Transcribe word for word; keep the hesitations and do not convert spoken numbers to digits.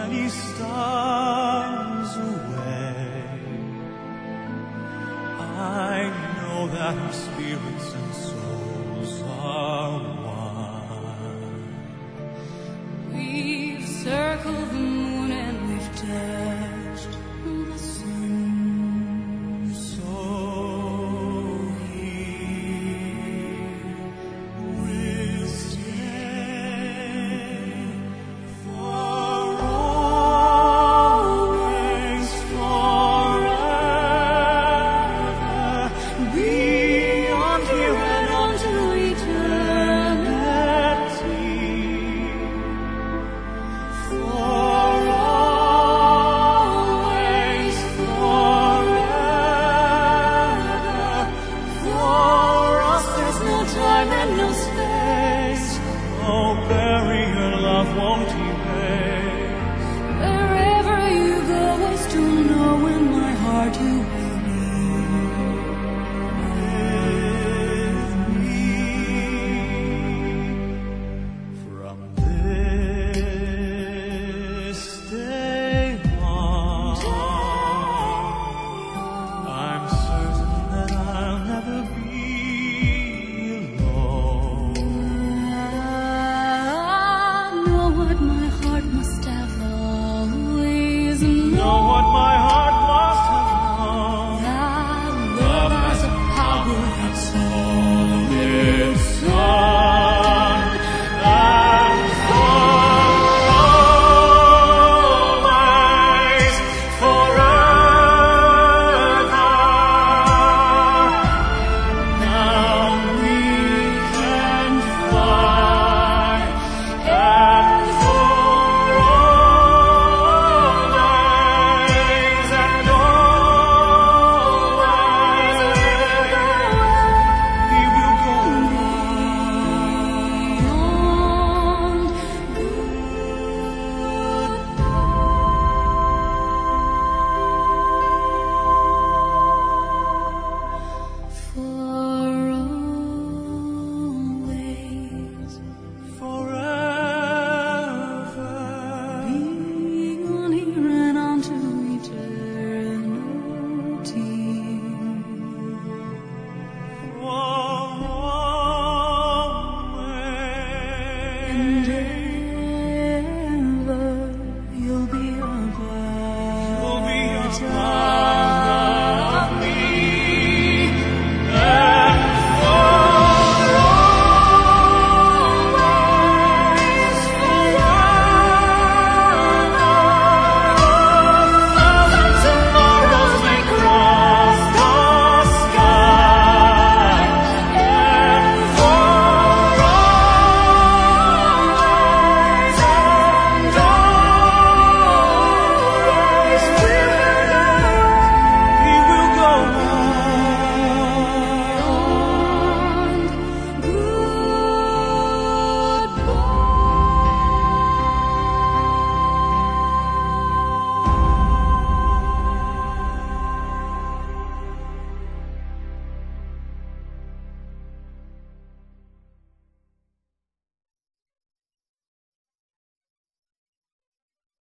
many stars away. I know that our spirits and souls are one. We've circled the moon and we've touched the sun. So here we'll stay for always, forever, beyond here and on to eternity. For always, forever, for us there's no time and no space, no barrier love won't erase. Wherever you go, I still know in my heart you will be With me. From this day on, I'm certain that I'll never be alone. I know what my heart must have always known. Know what my